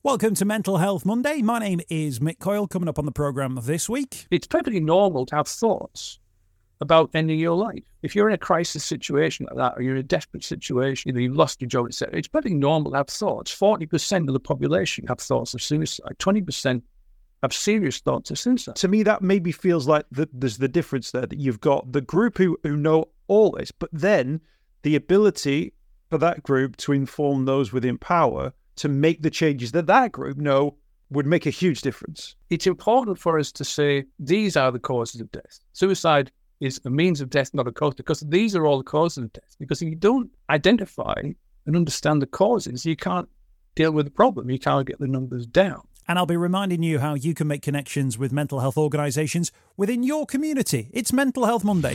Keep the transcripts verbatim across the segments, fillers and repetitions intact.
Welcome to Mental Health Monday. My name is Mick Coyle. Coming up on the programme this week. It's perfectly normal to have thoughts about ending your life. If you're in a crisis situation like that, or you're in a desperate situation, either you've lost your job, et cetera, it's perfectly normal to have thoughts. forty percent of the population have thoughts of suicide. twenty percent have serious thoughts of suicide. To me, that maybe feels like the, there's the difference there, that you've got the group who, who know all this, but then the ability for that group to inform those within power to make the changes that that group know would make a huge difference. It's important for us to say these are the causes of death. Suicide is a means of death, not a cause, because these are all the causes of death. Because if you don't identify and understand the causes, you can't deal with the problem. You can't get the numbers down. And I'll be reminding you how you can make connections with mental health organisations within your community. It's Mental Health Monday.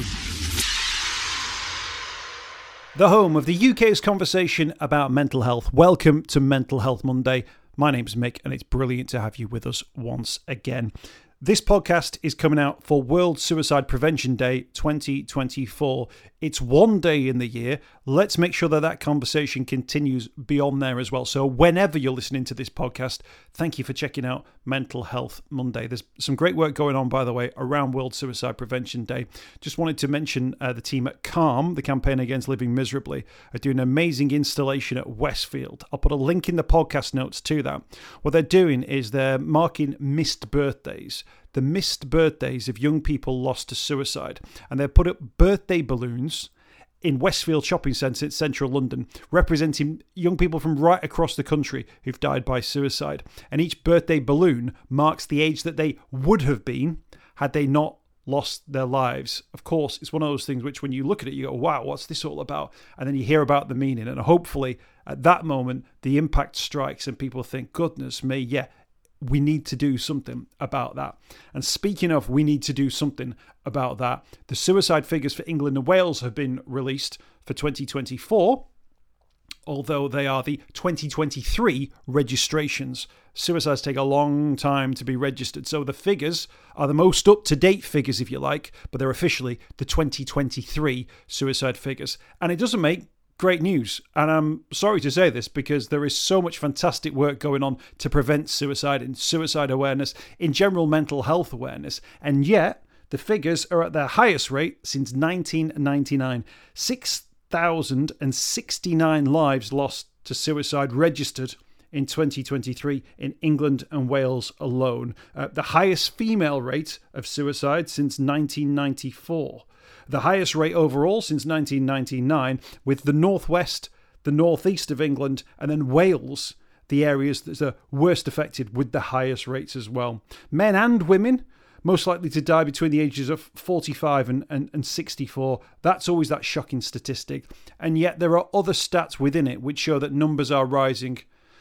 The home of the U K's conversation about mental health. Welcome to Mental Health Monday. My name's Mick, and it's brilliant to have you with us once again. This podcast is coming out for World Suicide Prevention Day twenty twenty-four. It's one day in the year. Let's make sure that that conversation continues beyond there as well. So whenever you're listening to this podcast, thank you for checking out Mental Health Monday. There's some great work going on, by the way, around World Suicide Prevention Day. Just wanted to mention uh, the team at CALM, the Campaign Against Living Miserably, are doing an amazing installation at Westfield. I'll put a link in the podcast notes to that. What they're doing is they're marking missed birthdays. The missed birthdays of young people lost to suicide. And they've put up birthday balloons in Westfield Shopping Centre in central London, representing young people from right across the country who've died by suicide. And each birthday balloon marks the age that they would have been had they not lost their lives. Of course, it's one of those things which when you look at it, you go, wow, what's this all about? And then you hear about the meaning. And hopefully at that moment, the impact strikes and people think, goodness me, yeah, we need to do something about that. And speaking of we need to do something about that, the suicide figures for England and Wales have been released for twenty twenty-four, although they are the twenty twenty-three registrations. Suicides take a long time to be registered, so the figures are the most up-to-date figures, if you like, but they're officially the twenty twenty-three suicide figures. And it doesn't make great news, and I'm sorry to say this because there is so much fantastic work going on to prevent suicide and suicide awareness, in general mental health awareness, and yet the figures are at their highest rate since nineteen ninety-nine. six thousand sixty-nine lives lost to suicide registered in twenty twenty-three in England and Wales alone. Uh, the highest female rate of suicide since nineteen ninety-four. The highest rate overall since nineteen ninety-nine, with the northwest, the northeast of England, and then Wales, the areas that are worst affected with the highest rates as well. Men and women, most likely to die between the ages of forty-five and, and, and sixty-four. That's always that shocking statistic. And yet there are other stats within it which show that numbers are rising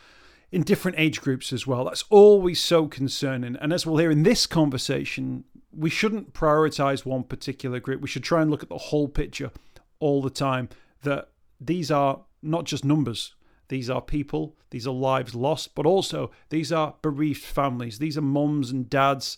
in different age groups as well. That's always so concerning. And as we'll hear in this conversation, we shouldn't prioritize one particular group. We should try and look at the whole picture all the time, that these are not just numbers. These are people, these are lives lost, but also these are bereaved families. These are mums and dads,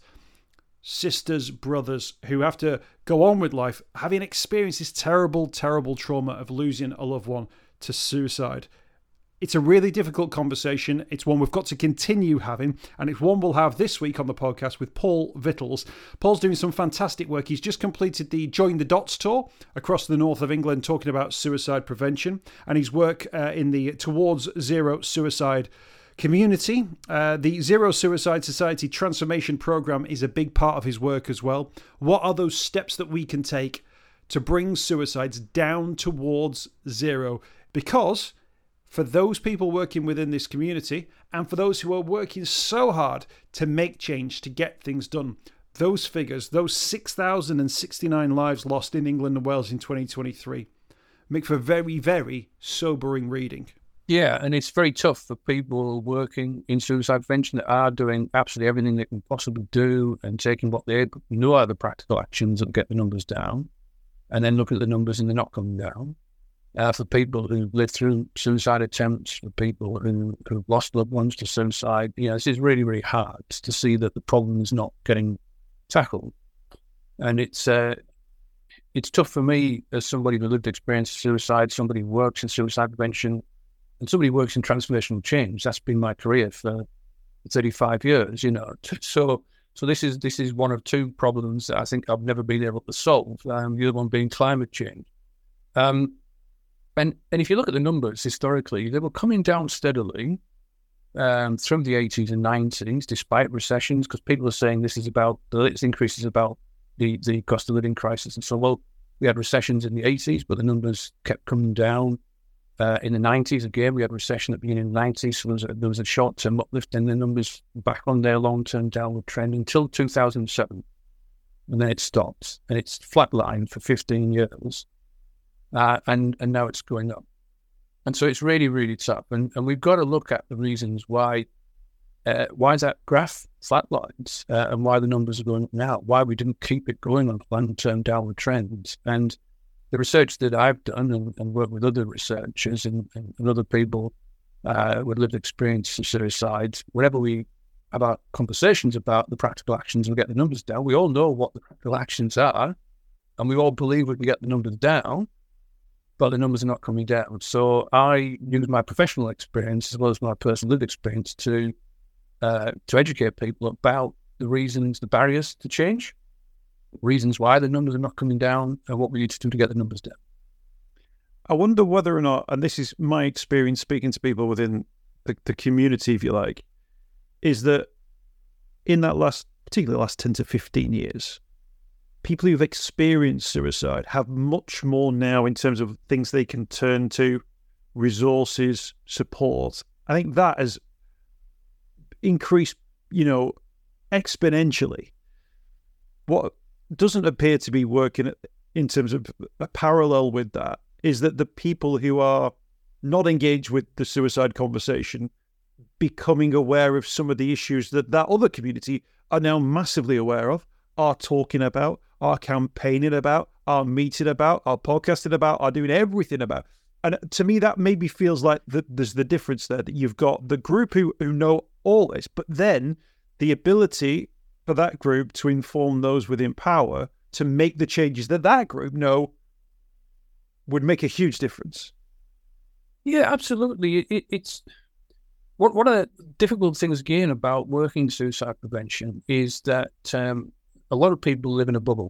sisters, brothers who have to go on with life, having experienced this terrible, terrible trauma of losing a loved one to suicide. It's a really difficult conversation. It's one we've got to continue having, and it's one we'll have this week on the podcast with Paul Vittles. Paul's doing some fantastic work. He's just completed the Join the Dots tour across the north of England talking about suicide prevention, and his work uh, in the Towards Zero Suicide community. Uh, the Zero Suicide Society Transformation Programme is a big part of his work as well. What are those steps that we can take to bring suicides down towards zero? Because for those people working within this community, and for those who are working so hard to make change, to get things done, those figures, those six thousand sixty-nine lives lost in England and Wales in twenty twenty-three, make for very, very sobering reading. Yeah, and it's very tough for people working in suicide prevention that are doing absolutely everything they can possibly do and taking what they know are the practical actions that get the numbers down, and then look at the numbers and they're not coming down. Uh, for people who lived through suicide attempts, for people who, who've lost loved ones to suicide, you know, this is really, really hard to see that the problem is not getting tackled. And it's uh, it's tough for me as somebody who lived experience of suicide, somebody who works in suicide prevention, and somebody who works in transformational change. That's been my career for thirty-five years, you know. So so this is this is one of two problems that I think I've never been able to solve. Um, the other one being climate change. Um, and and if you look at the numbers historically, they were coming down steadily um, through the eighties and nineties, despite recessions, because people are saying this is about the latest increase is about the the cost of living crisis. And so, well, we had recessions in the eighties, but the numbers kept coming down. Uh, in the nineties, again, we had a recession at the beginning of the nineties, so there was a, there was a short-term uplift, and the numbers back on their long-term downward trend until two thousand seven. And then it stopped, and it's flatlined for fifteen years, uh, and, and now it's going up. And so it's really, really tough, and, and we've got to look at the reasons why uh, why that graph flatlines uh, and why the numbers are going up now, why we didn't keep it going on long-term downward trends. And the research that I've done and, and worked with other researchers and, and, and other people uh, with lived experience of suicide, whenever we have our conversations about the practical actions and get the numbers down, we all know what the practical actions are, and we all believe we can get the numbers down, but the numbers are not coming down. So I use my professional experience as well as my personal lived experience to uh, to educate people about the reasons, the barriers to change, reasons why the numbers are not coming down, and what we need to do to get the numbers down. I wonder whether or not, and this is my experience speaking to people within the, the community, if you like, is that in that last, particularly last ten to fifteen years, people who've experienced suicide have much more now in terms of things they can turn to, resources, support. I think that has increased, you know, exponentially. What doesn't appear to be working in terms of a parallel with that is that the people who are not engaged with the suicide conversation becoming aware of some of the issues that that other community are now massively aware of, are talking about, are campaigning about, are meeting about, are podcasting about, are doing everything about. And to me, that maybe feels like the, there's the difference there, that you've got the group who, who know all this, but then the ability for that group to inform those within power to make the changes that that group know would make a huge difference. Yeah, absolutely. It, it's what one of the difficult things again about working suicide prevention is that um, a lot of people live in a bubble.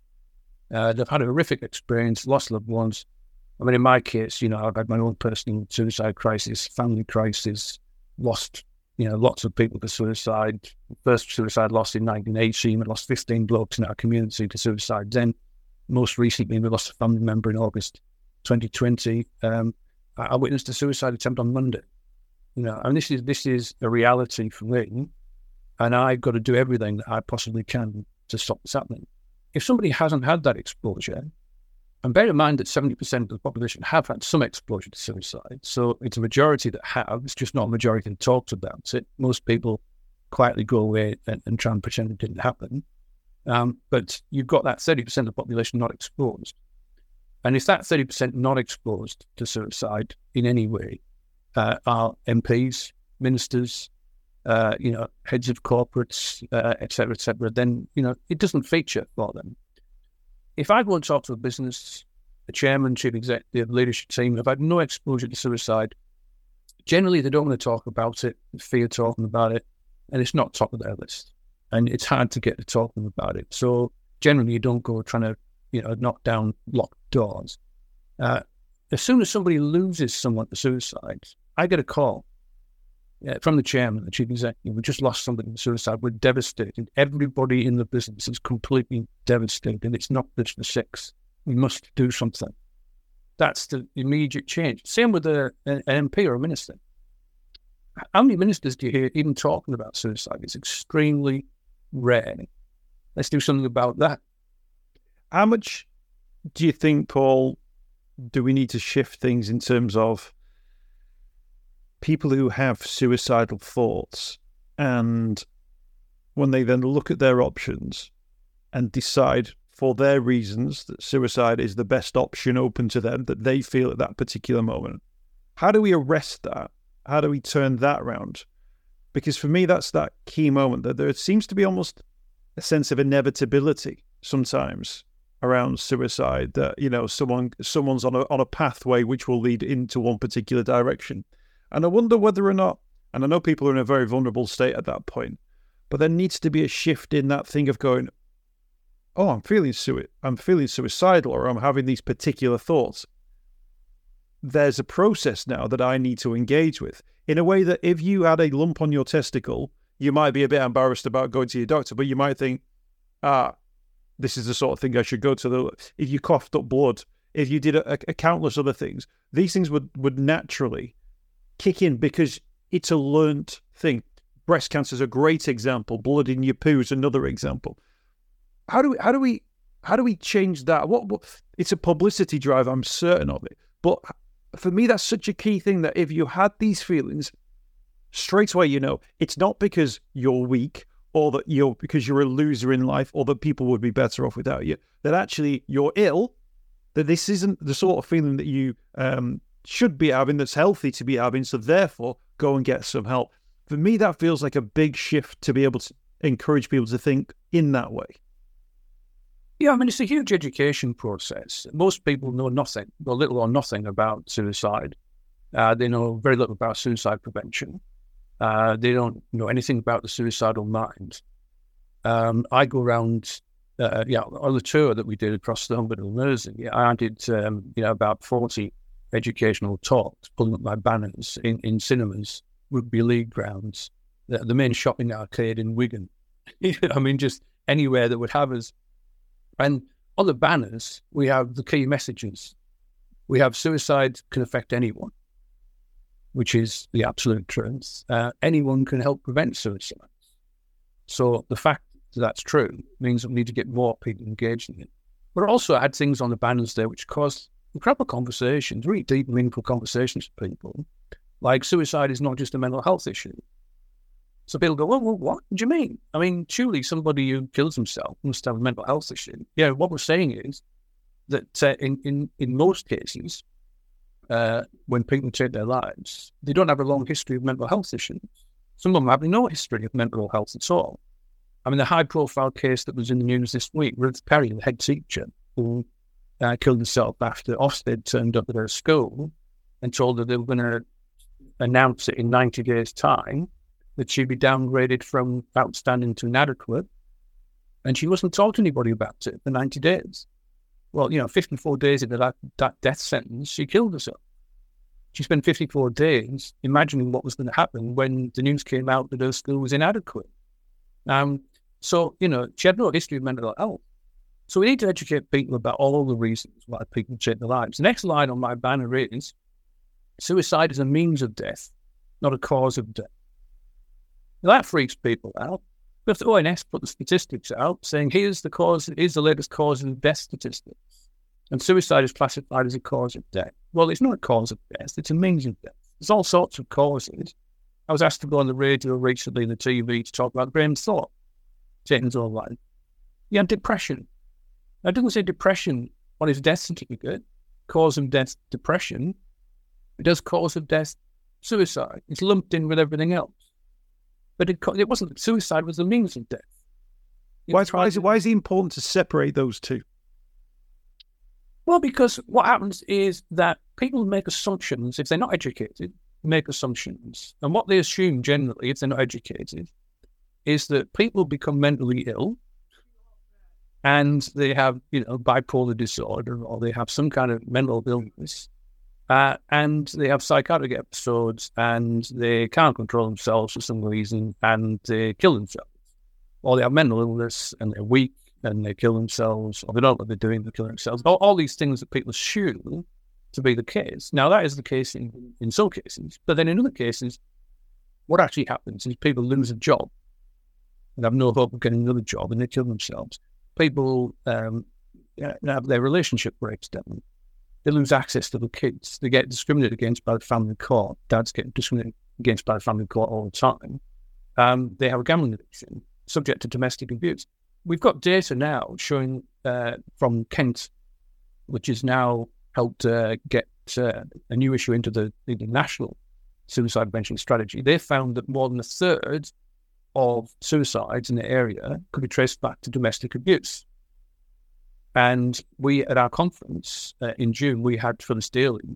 Uh, they've had a horrific experience, lost loved ones. I mean, in my case, you know, I've had my own personal suicide crisis, family crisis, lost, you know, lots of people to suicide. First suicide lost in nineteen eighty, we lost fifteen blokes in our community to suicide. Then, most recently, we lost a family member in August twenty twenty. Um, I witnessed a suicide attempt on Monday. You know, and this is this is a reality for me, and I've got to do everything that I possibly can to stop this happening. If somebody hasn't had that exposure, and bear in mind that seventy percent of the population have had some exposure to suicide, so it's a majority that have, it's just not a majority that talks about it. Most people quietly go away and, and try and pretend it didn't happen. Um, but you've got that thirty percent of the population not exposed. And if that thirty percent not exposed to suicide in any way uh, are M Ps, ministers, uh, you know, heads of corporates, uh, et cetera, et cetera, then, you know, it doesn't feature for them. If I go and talk to a business, a chairman, chief executive, leadership team, have had no exposure to suicide, generally they don't want to talk about it, fear talking about it, and it's not top of their list. And it's hard to get to talking about it. So generally you don't go trying to, you know, knock down locked doors. Uh, as soon as somebody loses someone to suicide, I get a call uh, from the chairman, the chief executive. We just lost somebody to suicide. We're devastated. Everybody in the business is completely devastated. It's not just the six. We must do something. That's the immediate change. Same with a, an M P or a minister. How many ministers do you hear even talking about suicide? It's extremely rare. Let's do something about that. How much do you think, Paul, do we need to shift things in terms of people who have suicidal thoughts, and when they then look at their options and decide for their reasons that suicide is the best option open to them, that they feel at that particular moment, how do we arrest that? How do we turn that around? Because for me, that's that key moment, that there seems to be almost a sense of inevitability sometimes around suicide, that, you know, someone someone's on a on a pathway which will lead into one particular direction. And I wonder whether or not, And I know people are in a very vulnerable state at that point, but there needs to be a shift in that thing of going, oh, I'm feeling sui- I'm feeling suicidal, or I'm having these particular thoughts. There's a process now that I need to engage with in a way that if you had a lump on your testicle, you might be a bit embarrassed about going to your doctor, but you might think, ah, this is the sort of thing I should go to. The if you coughed up blood, if you did a, a countless other things, these things would, would naturally kick in because it's a learnt thing. Breast cancer is a great example. Blood in your poo is another example. How do we, how do we, how do we change that? What, what it's a publicity drive, I'm certain of it. But for me, that's such a key thing that if you had these feelings, straight away, you know, it's not because you're weak or that you're because you're a loser in life or that people would be better off without you. That actually you're ill. That this isn't the sort of feeling that you um, should be having. That's healthy to be having. So therefore, go and get some help. For me, that feels like a big shift to be able to encourage people to think in that way. Yeah, I mean, it's a huge education process. Most people know nothing, or little or nothing about suicide. Uh, they know very little about suicide prevention. Uh, they don't know anything about the suicidal mind. Um, I go around, uh, yeah, on the tour that we did across the hospital nursing, yeah, I did, um, you know, about forty educational talks, pulling up my banners in, in cinemas, rugby league grounds, the, the main shopping arcade in Wigan. I mean, just anywhere that would have us. And on the banners, we have the key messages. We have suicide can affect anyone, which is the absolute truth. Uh, anyone can help prevent suicide. So the fact that that's true means that we need to get more people engaged in it. But also I had things on the banners there which caused incredible conversations, really deep, meaningful conversations with people. Like suicide is not just a mental health issue. So people go, well, well, what do you mean? I mean, surely somebody who kills himself must have a mental health issue. Yeah, what we're saying is that uh, in, in, in most cases, uh, when people take their lives, they don't have a long history of mental health issues. Some of them have no history of mental health at all. I mean, the high-profile case that was in the news this week, Ruth Perry, the head teacher, who uh, killed herself after Ofsted turned up at her school and told her they were going to announce it in ninety days' time, that she'd be downgraded from outstanding to inadequate, and she wasn't told to anybody about it for ninety days. Well, you know, fifty-four days into that, that death sentence, she killed herself. She spent fifty-four days imagining what was going to happen when the news came out that her school was inadequate. Um, so, you know, she had no history of mental health. So we need to educate people about all the reasons why people take their lives. The next line on my banner is, suicide is a means of death, not a cause of death. Now, that freaks people out. But the O N S put the statistics out saying, here's the cause, here's the latest cause of death statistics. And suicide is classified as a cause of death. Well, it's not a cause of death, it's a means of death. There's all sorts of causes. I was asked to go on the radio recently, the T V, to talk about Graham Thorpe taking his own life. He had depression. I didn't say depression on his death certificate, cause of death, depression. It does cause of death, suicide. It's lumped in with everything else. But it, it wasn't, suicide was the means of death. Why, why, is it, why is it important to separate those two? Well, because what happens is that people make assumptions, if they're not educated, make assumptions. And what they assume generally, if they're not educated, is that people become mentally ill and they have, you know, bipolar disorder, or they have some kind of mental illness. Uh, and they have psychotic episodes and they can't control themselves for some reason and they kill themselves. Or they have mental illness and they're weak and they kill themselves, or they don't know what they're doing, they kill themselves. All, all these things that people assume to be the case. Now, that is the case in, in some cases, but then in other cases, what actually happens is people lose a job and have no hope of getting another job and they kill themselves. People um, have their relationship breaks down. They lose access to the kids. They get discriminated against by the family court. Dads get discriminated against by the family court all the time. Um, they have a gambling addiction, subject to domestic abuse. We've got data now showing uh, from Kent, which has now helped uh, get uh, a new issue into the, the national suicide prevention strategy. They found that more than a third of suicides in the area could be traced back to domestic abuse. And we, at our conference uh, in June, we had Phyllis Daly,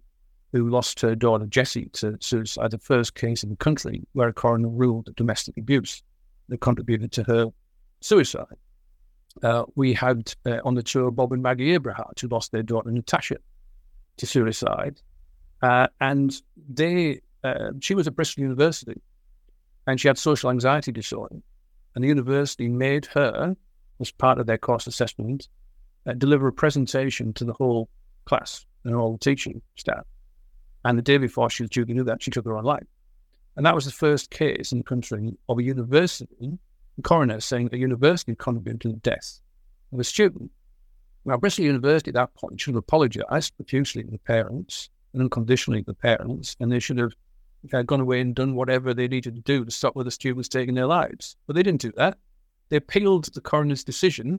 who lost her daughter Jessie to suicide, the first case in the country where a coroner ruled that domestic abuse that contributed to her suicide. Uh, we had uh, on the tour Bob and Maggie Abrahart, who lost their daughter Natasha to suicide. Uh, and they, uh, she was at Bristol University and she had social anxiety disorder. And the university made her, as part of their course assessment, uh, deliver a presentation to the whole class and all the teaching staff. And the day before she was due to do that, she took her own life. And that was the first case in the country of a university, the coroner saying a university contributed to the death of a student. Now, Bristol University at that point should have apologised profusely to the parents and unconditionally to the parents, and they should have uh, gone away and done whatever they needed to do to stop other students taking their lives. But they didn't do that. They appealed the coroner's decision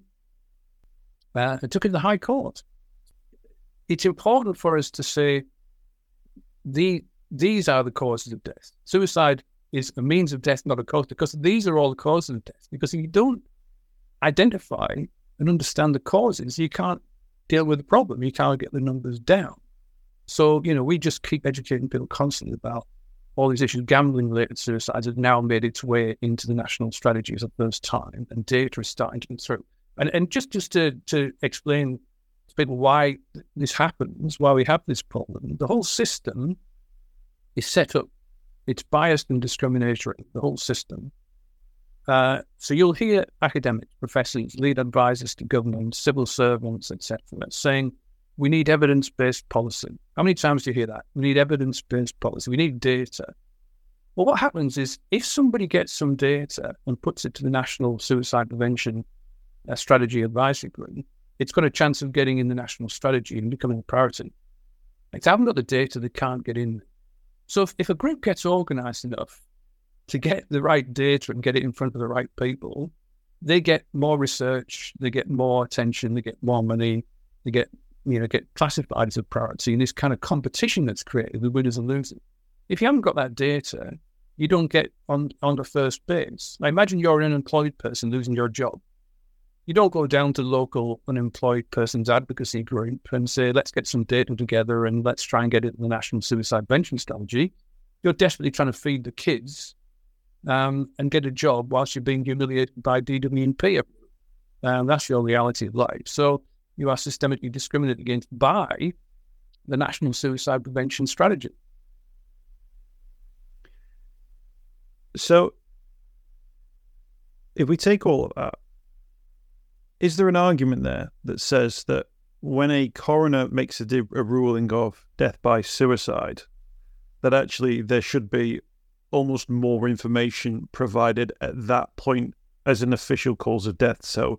uh, and took it to the High Court. It's important for us to say the these are the causes of death. Suicide is a means of death, not a cause, because these are all the causes of death. Because if you don't identify and understand the causes, you can't deal with the problem. You can't get the numbers down. So, you know, we just keep educating people constantly about all these issues. Gambling-related suicides have now made its way into the national strategy for the first time, and data is starting to come through. And and just, just to, to explain to people why this happens, why we have this problem, the whole system is set up. It's biased and discriminatory, the whole system. Uh, so you'll hear academics, professors, lead advisors to government, civil servants, et cetera, saying, we need evidence-based policy. How many times do you hear that? We need evidence-based policy. We need data. Well, what happens is if somebody gets some data and puts it to the National Suicide Prevention uh, Strategy Advisory Group, it's got a chance of getting in the national strategy and becoming a priority. If they haven't got the data, they can't get in. So if, if a group gets organised enough to get the right data and get it in front of the right people, they get more research, they get more attention, they get more money, they get you know, get classified as a priority in this kind of competition that's created, the winners and losers. If you haven't got that data, you don't get on, on the first base. Now, imagine you're an unemployed person losing your job. You don't go down to local unemployed person's advocacy group and say, let's get some data together and let's try and get it in the National Suicide Prevention Strategy. You're desperately trying to feed the kids um, and get a job whilst you're being humiliated by D W and P. Um, that's your reality of life. So you are systemically discriminated against by the National Suicide Prevention Strategy. So, if we take all of that, is there an argument there that says that when a coroner makes a, de- a ruling of death by suicide, that actually there should be almost more information provided at that point as an official cause of death? So,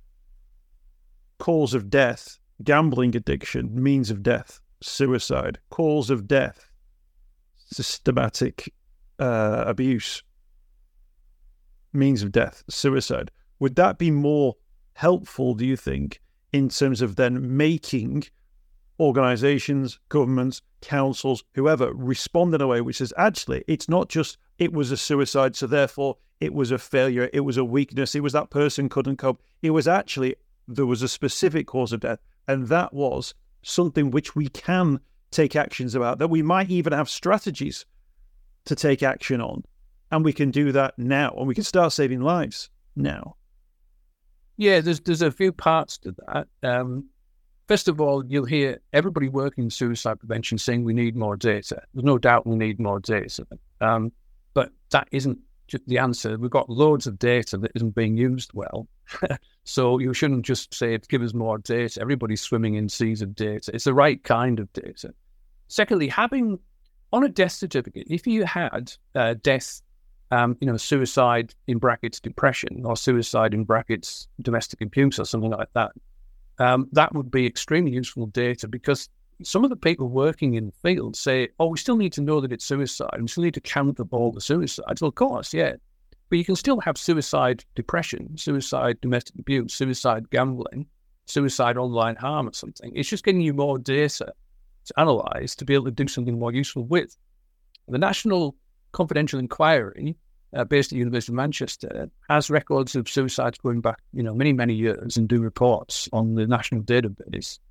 cause of death, gambling addiction, means of death, suicide, cause of death, systematic uh, abuse, means of death, suicide. Would that be more helpful, do you think, in terms of then making organizations, governments, councils, whoever, respond in a way which says, actually, it's not just it was a suicide, so therefore it was a failure, it was a weakness, it was that person couldn't cope. It was actually there was a specific cause of death, and that was something which we can take actions about, that we might even have strategies to take action on, and we can do that now, and we can start saving lives now. Yeah, there's there's a few parts to that. Um, first of all, you'll hear everybody working in suicide prevention saying we need more data. There's no doubt we need more data, um, but that isn't just the answer. We've got loads of data that isn't being used well. So you shouldn't just say, give us more data. Everybody's swimming in seas of data. It's the right kind of data. Secondly, having on a death certificate, if you had uh, death, um, you know, suicide in brackets depression, or suicide in brackets domestic abuse or something like that, um, that would be extremely useful data, because some of the people working in the field say, oh, we still need to know that it's suicide. We still need to count up all the suicides. Well, of course, yeah. But you can still have suicide depression, suicide domestic abuse, suicide gambling, suicide online harm or something. It's just getting you more data to analyse to be able to do something more useful with. The National Confidential Inquiry, uh, based at the University of Manchester, has records of suicides going back, you know, many, many years, and do reports on the national database.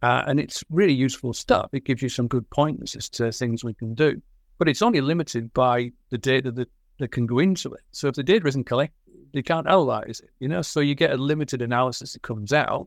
Uh, and it's really useful stuff. It gives you some good pointers as to things we can do. But it's only limited by the data that, that can go into it. So if the data isn't collected, you can't analyze it, you know? So you get a limited analysis that comes out.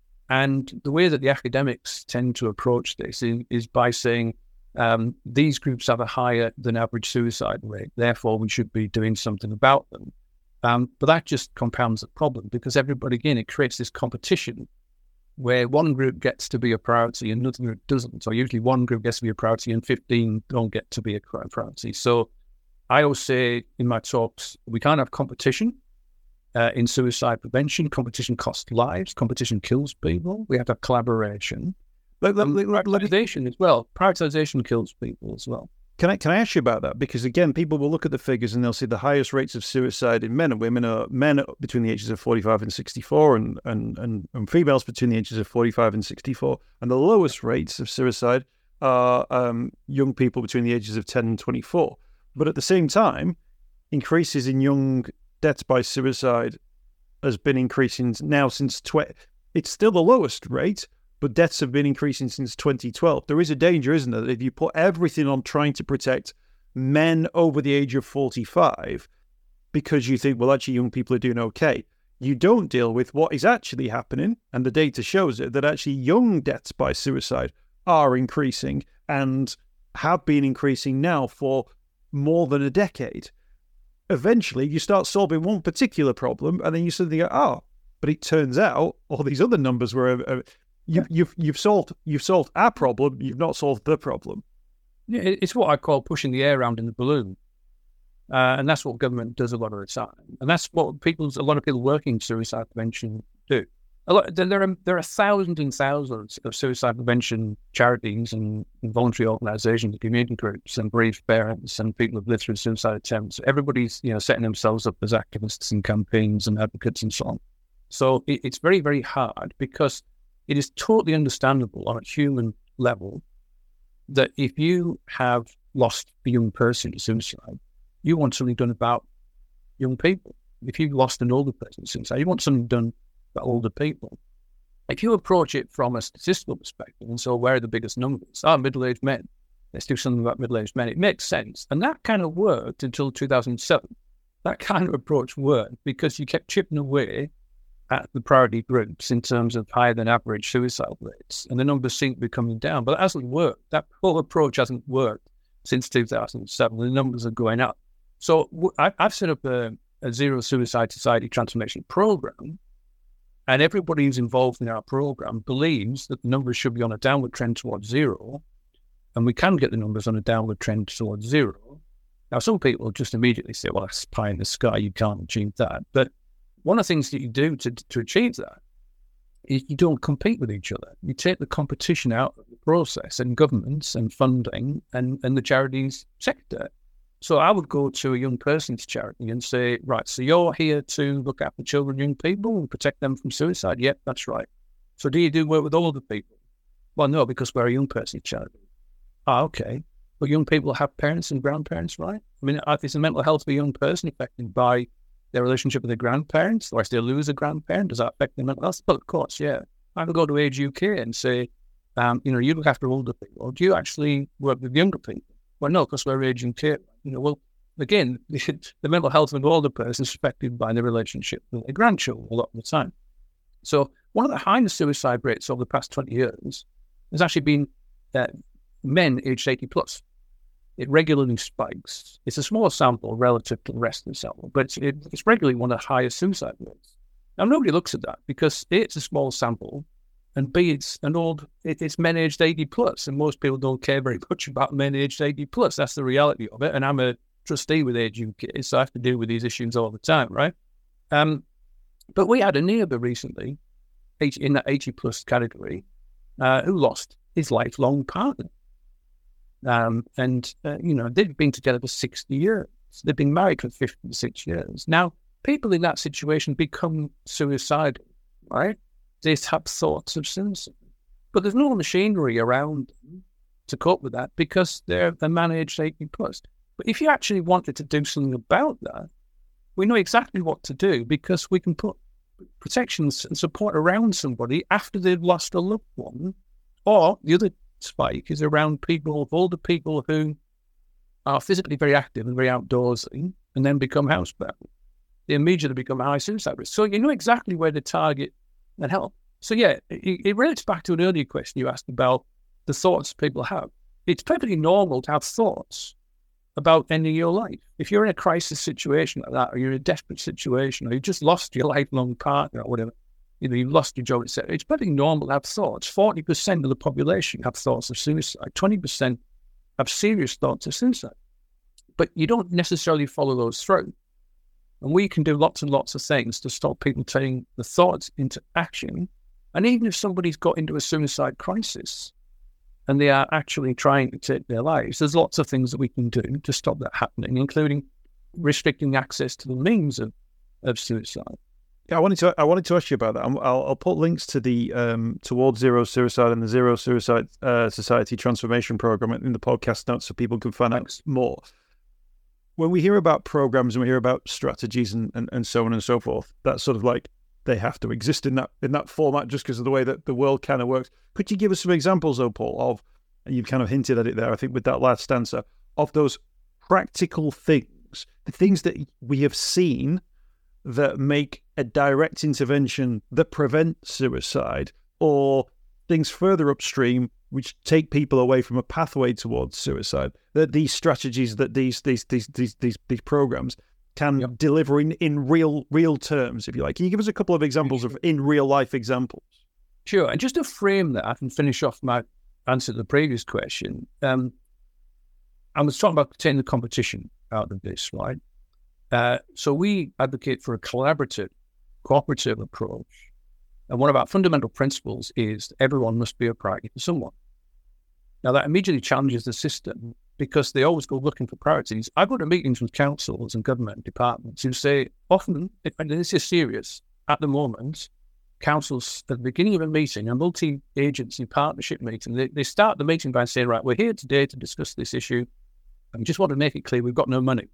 And the way that the academics tend to approach this is, is by saying, um, these groups have a higher than average suicide rate, therefore we should be doing something about them. Um, but that just compounds the problem, because everybody, again, it creates this competition where one group gets to be a priority and another group doesn't. So usually one group gets to be a priority and fifteen don't get to be a priority. So I always say in my talks, we can't have competition uh, in suicide prevention. Competition costs lives. Competition kills people. We have to have collaboration. Let, let, let, let, prioritization as well. Prioritization kills people as well. Can I can I ask you about that? Because again, people will look at the figures and they'll see the highest rates of suicide in men and women are men between the ages of forty-five and sixty-four, and and, and, and females between the ages of forty-five and sixty-four. And the lowest rates of suicide are um, young people between the ages of ten and twenty-four. But at the same time, increases in young deaths by suicide has been increasing now since twenty. It's still the lowest rate, but deaths have been increasing since twenty twelve. There is a danger, isn't there, that if you put everything on trying to protect men over the age of forty-five, because you think, well, actually, young people are doing okay, you don't deal with what is actually happening, and the data shows it, that actually young deaths by suicide are increasing and have been increasing now for more than a decade. Eventually, you start solving one particular problem, and then you suddenly go, oh, but it turns out all these other numbers were... Uh, You, you've you've solved you've solved our problem. You've not solved the problem. Yeah, it's what I call pushing the air around in the balloon, uh, and that's what government does a lot of the time. And that's what people, a lot of people working suicide prevention do. A lot there are there are thousands and thousands of suicide prevention charities and, and voluntary organisations, community groups, and bereaved parents and people who've lived through suicide attempts. Everybody's you know setting themselves up as activists and campaigns and advocates and so on. So it, it's very very hard, because it is totally understandable on a human level that if you have lost a young person to suicide, you want something done about young people. If you've lost an older person to suicide, you want something done about older people. If you approach it from a statistical perspective, and so where are the biggest numbers? Ah, middle-aged men. Let's do something about middle-aged men. It makes sense. And that kind of worked until two thousand seven. That kind of approach worked because you kept chipping away at the priority groups in terms of higher than average suicide rates, and the numbers seem to be coming down, but it hasn't worked. That whole approach hasn't worked since two thousand seven. The numbers are going up. So I, I've set up a, a Zero Suicide Society transformation program, and everybody who's involved in our program believes that the numbers should be on a downward trend towards zero, and we can get the numbers on a downward trend towards zero. Now, some people just immediately say, well, that's pie in the sky, you can't achieve that. But one of the things that you do to to achieve that is you don't compete with each other. You take the competition out of the process, and governments and funding and, and the charities sector. So I would go to a young person's charity and say, right, so you're here to look after children, young people, and protect them from suicide? Yep, that's right. So do you do work with older people? Well, no, because we're a young person's charity. Ah, okay. But young people have parents and grandparents, right? I mean, is the mental health of a young person affected by their relationship with their grandparents, or if they lose a grandparent, does that affect their mental health? Well, of course, yeah. I would go to Age U K and say, um, you know, you look after older people. Do you actually work with younger people? Well, no, because we're Age U K. You know, well, again, the mental health of an older person is affected by their relationship with their grandchildren a lot of the time. So one of the highest suicide rates over the past twenty years has actually been uh, men aged eighty plus. It regularly spikes. It's a small sample relative to the rest of the sample, but it's, it, it's regularly one of the highest suicide rates. Now, nobody looks at that because A, it's a small sample, and B, it's an old, it, it's men aged eighty plus, and most people don't care very much about men aged eighty plus. That's the reality of it. And I'm a trustee with Age U K, so I have to deal with these issues all the time, right? Um, but we had a neighbour recently, in that eighty plus category, uh, who lost his lifelong partner. Um, and, uh, you know, they've been together for sixty years. They've been married for fifty-six years. Now, people in that situation become suicidal, right? They have thoughts of suicide. But there's no machinery around them to cope with that because they're, they're managed eighty plus. But if you actually wanted to do something about that, we know exactly what to do because we can put protections and support around somebody after they've lost a loved one Or the other spike is around people, older people who are physically very active and very outdoorsy and then become housebound. They immediately become high suicide risk. So you know exactly where to target and help. So yeah, it, it relates back to an earlier question you asked about the thoughts people have. It's perfectly normal to have thoughts about ending your life. If you're in a crisis situation like that, or you're in a desperate situation, or you just lost your lifelong partner or whatever, you know, you've lost your job, et cetera, it's perfectly normal to have thoughts. forty percent of the population have thoughts of suicide. twenty percent have serious thoughts of suicide. But you don't necessarily follow those through. And we can do lots and lots of things to stop people turning the thoughts into action. And even if somebody's got into a suicide crisis and they are actually trying to take their lives, there's lots of things that we can do to stop that happening, including restricting access to the means of, of suicide. Yeah, I wanted to. I wanted to ask you about that. I'll, I'll put links to the um, Towards Zero Suicide and the Zero Suicide uh, Society Transformation Program in the podcast notes, so people can find Thanks. out more. When we hear about programs and we hear about strategies and, and, and so on and so forth, that's sort of like they have to exist in that in that format just because of the way that the world kind of works. Could you give us some examples, though, Paul, of, and you've kind of hinted at it there, I think, with that last answer, of those practical things, the things that we have seen that make a direct intervention that prevent suicide, or things further upstream which take people away from a pathway towards suicide, that these strategies, that these these these these these, these programs can yep. deliver in, in real real terms, if you like. Can you give us a couple of examples sure. of in real life examples? Sure. And just to frame that, I can finish off my answer to the previous question. Um, I was talking about taking the competition out of this, right? Uh, so we advocate for a collaborative, cooperative approach. And one of our fundamental principles is that everyone must be a priority for someone. Now, that immediately challenges the system because they always go looking for priorities. I go to meetings with councils and government departments who say, often, and this is serious, at the moment, councils, at the beginning of a meeting, a multi-agency partnership meeting, they, they start the meeting by saying, right, we're here today to discuss this issue, and we just want to make it clear we've got no money.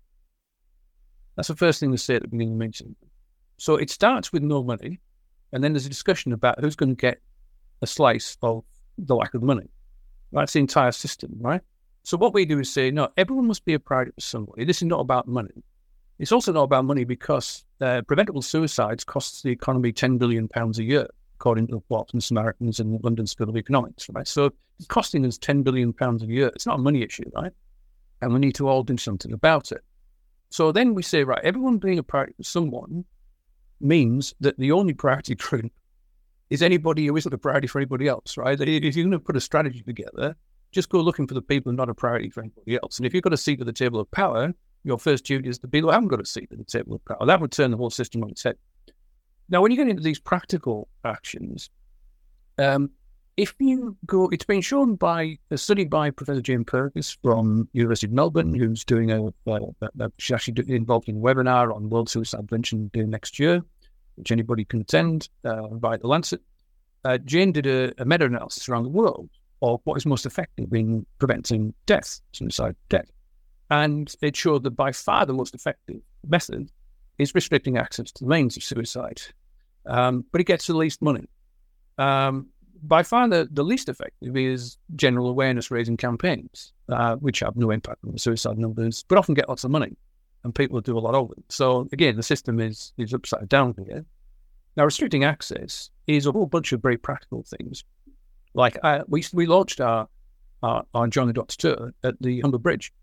That's the first thing they say at the beginning of the meeting. So it starts with no money, and then there's a discussion about who's going to get a slice of the lack of money. That's the entire system, right? So what we do is say, no, everyone must be a priority for somebody. This is not about money. It's also not about money because uh, preventable suicides costs the economy ten billion pounds a year, according to the report from the Samaritans and the London School of Economics, right? So it's costing us ten billion pounds a year. It's not a money issue, right? And we need to all do something about it. So then we say, right, everyone being a priority for someone means that the only priority group is anybody who isn't a priority for anybody else, right? If you're going to put a strategy together, just go looking for the people who are not a priority for anybody else. And if you've got a seat at the table of power, your first duty is the people who haven't got a seat at the table of power. That would turn the whole system on its head. Now, when you get into these practical actions, um, if you go, it's been shown by a study by Professor Jane Purkis from University of Melbourne, who's doing a, a, a she's actually involved in a webinar on World Suicide Prevention Day next year, which anybody can attend uh, via The Lancet. Uh, Jane did a, a meta-analysis around the world of what is most effective in preventing death, suicide death. And it showed that by far the most effective method is restricting access to the means of suicide. Um, but it gets the least money. Um, by far the, the least effective is general awareness raising campaigns, uh, which have no impact on the suicide numbers, but often get lots of money, and people do a lot of it. So again, the system is, is upside down here. Now, restricting access is a whole bunch of very practical things. Like uh, we we launched our, our, our Join the Dots tour at the Humber Bridge,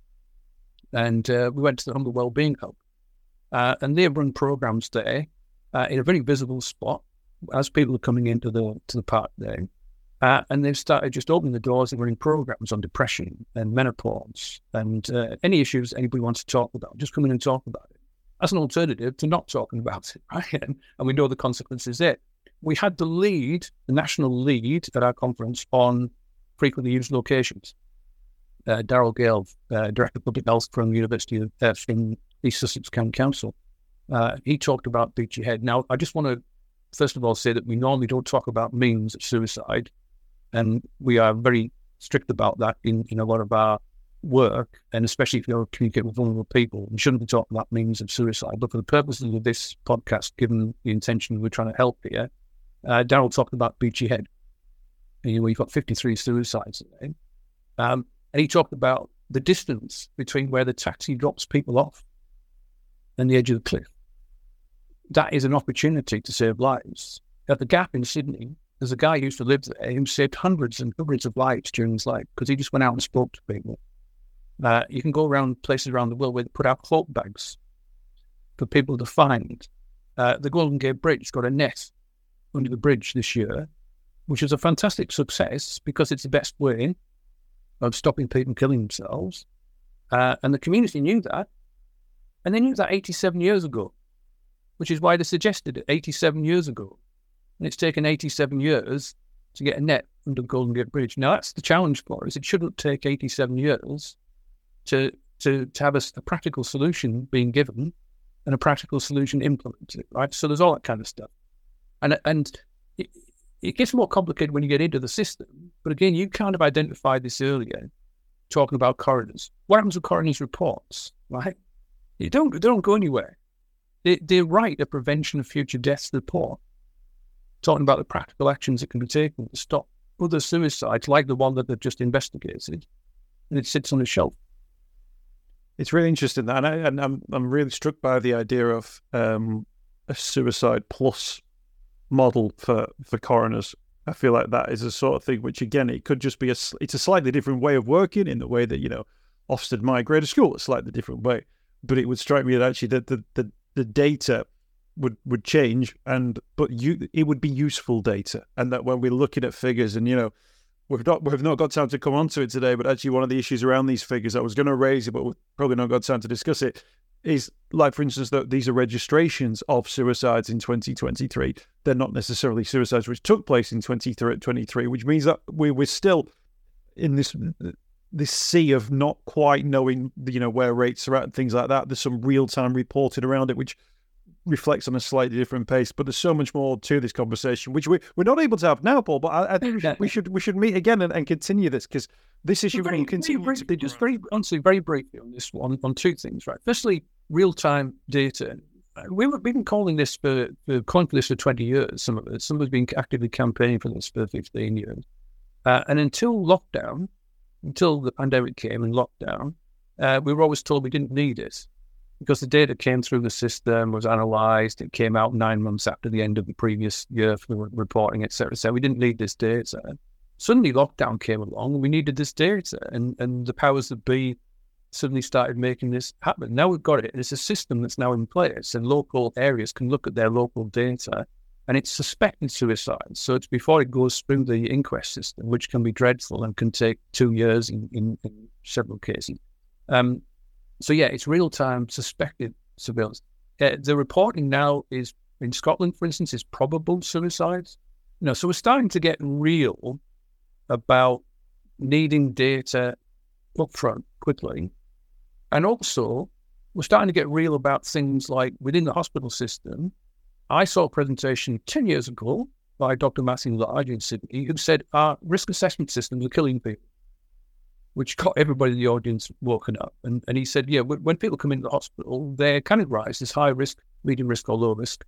and uh, we went to the Humber Wellbeing Hub, uh, and they've run programs there uh, in a very visible spot as people are coming into the to the park there, uh, and they've started just opening the doors and running programs on depression and menopause and uh, any issues anybody wants to talk about. Just come in and talk about it. As an alternative to not talking about it, right? And, and we know the consequences there. We had the lead, the national lead at our conference on frequently used locations. Uh, Daryl Gale, uh, Director of Public Health from the University of uh, from East Sussex County Council, uh, he talked about Beachy Head. Now, I just want to first of all say that we normally don't talk about means of suicide, and we are very strict about that in, in a lot of our work, and especially if you're communicating with vulnerable people. We shouldn't be talking about means of suicide, but for the purposes of this podcast, given the intention we're trying to help here, uh, Daryl talked about Beachy Head. you know, we've got fifty-three suicides a day. Um, and he talked about the distance between where the taxi drops people off and the edge of the cliff. That is an opportunity to save lives. At the Gap in Sydney, there's a guy who used to live there who saved hundreds and hundreds of lives during his life because he just went out and spoke to people. Uh, you can go around places around the world where they put out cloak bags for people to find. Uh, the Golden Gate Bridge got a net under the bridge this year, which is a fantastic success because it's the best way of stopping people killing themselves. Uh, and the community knew that. And they knew that eighty-seven years ago, which is why they suggested it eighty-seven years ago. And it's taken eighty-seven years to get a net under the Golden Gate Bridge. Now, that's the challenge for us. It shouldn't take eighty-seven years to to, to have a, a practical solution being given and a practical solution implemented, right? So there's all that kind of stuff. And, and it, it gets more complicated when you get into the system. But again, you kind of identified this earlier, talking about coroners. What happens with coroners' reports, right? They don't, they don't go anywhere. They, they write a prevention of future deaths report, talking about the practical actions that can be taken to stop other suicides like the one that they've just investigated, and it sits on a shelf. It's really interesting that, and, I, and I'm I'm really struck by the idea of um, a suicide plus model for, for coroners. I feel like that is a sort of thing which, again, it could just be a it's a slightly different way of working in the way that, you know, Ofsted migrated school a slightly different way, but it would strike me that actually that the the, the data would would change, and but you it would be useful data, and that when we're looking at figures, and you know we've not we've not got time to come on to it today, but actually one of the issues around these figures I was going to raise it, but we've probably not got time to discuss it, is like, for instance, that these are registrations of suicides in twenty twenty-three. They're not necessarily suicides which took place in twenty twenty-three, which means that we we're still in this this sea of not quite knowing, you know, where rates are at and things like that. There's some real time reporting around it which reflects on a slightly different pace, but there's so much more to this conversation, which we, we're not able to have now, Paul, but I, I think we should we should meet again and, and continue this, because this issue very, will continue. Very briefly, just very, honestly, very briefly on this one, on two things, right? Firstly, real-time data. We were, we've been calling this for, for calling for this for twenty years, some of us. Some of us have been actively campaigning for this for fifteen years. Uh, and until lockdown, until the pandemic came and lockdown, uh, we were always told we didn't need it, because the data came through the system, was analysed, it came out nine months after the end of the previous year for the reporting, et cetera. So we didn't need this data. Suddenly lockdown came along and we needed this data, and, and the powers that be suddenly started making this happen. Now we've got it. It's a system that's now in place, and local areas can look at their local data, and it's suspected suicide. So it's before it goes through the inquest system, which can be dreadful and can take two years in, in, in several cases. Um, So, yeah, it's real-time suspected surveillance. Uh, the reporting now is, in Scotland, for instance, is probable suicides. You know, so we're starting to get real about needing data upfront quickly. And also, we're starting to get real about things like within the hospital system. I saw a presentation ten years ago by Doctor Matthew Large in Sydney, who said our risk assessment systems are killing people, which got everybody in the audience woken up. And, and he said, yeah, when people come into the hospital, they're categorized as high risk, medium risk, or low risk.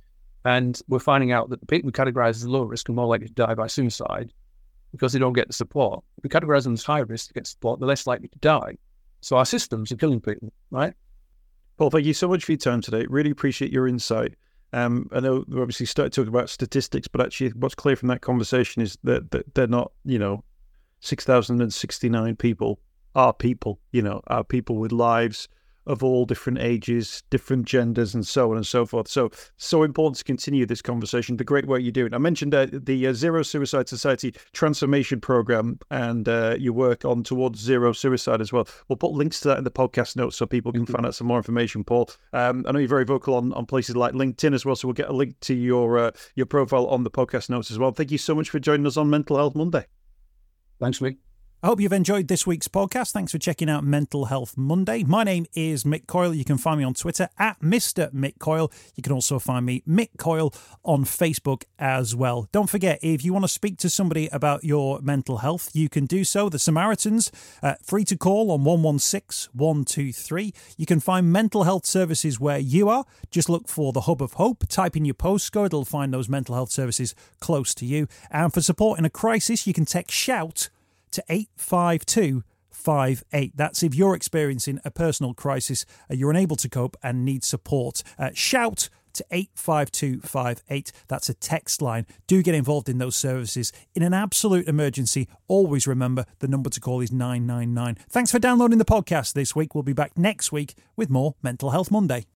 And we're finding out that the people categorized as low risk are more likely to die by suicide because they don't get the support. If we categorize them as high risk to get support, they're less likely to die. So our systems are killing people, right? Paul, thank you so much for your time today. Really appreciate your insight. Um, I know we obviously started talking about statistics, but actually what's clear from that conversation is that, that they're not, you know, six thousand sixty-nine people are people, you know, are people with lives of all different ages, different genders, and so on and so forth. So, so important to continue this conversation. The great work you're doing. I mentioned uh, the uh, Zero Suicide Society Transformation Program and uh, your work on towards zero suicide as well. We'll put links to that in the podcast notes so people can mm-hmm. find out some more information, Paul. Um, I know you're very vocal on, on places like LinkedIn as well, so we'll get a link to your uh, your profile on the podcast notes as well. Thank you so much for joining us on Mental Health Monday. Thanks, Mick. I hope you've enjoyed this week's podcast. Thanks for checking out Mental Health Monday. My name is Mick Coyle. You can find me on Twitter at Mister Mick Coyle. You can also find me, Mick Coyle, on Facebook as well. Don't forget, if you want to speak to somebody about your mental health, you can do so. The Samaritans, uh, free to call on one one six, one two three. You can find mental health services where you are. Just look for the Hub of Hope. Type in your postcode. It'll find those mental health services close to you. And for support in a crisis, you can text SHOUT to eight five two five eight. That's if you're experiencing a personal crisis, uh, you're unable to cope and need support. Uh, shout to eight five two five eight. That's a text line. Do get involved in those services. In an absolute emergency, always remember the number to call is nine nine nine. Thanks for downloading the podcast this week. We'll be back next week with more Mental Health Monday.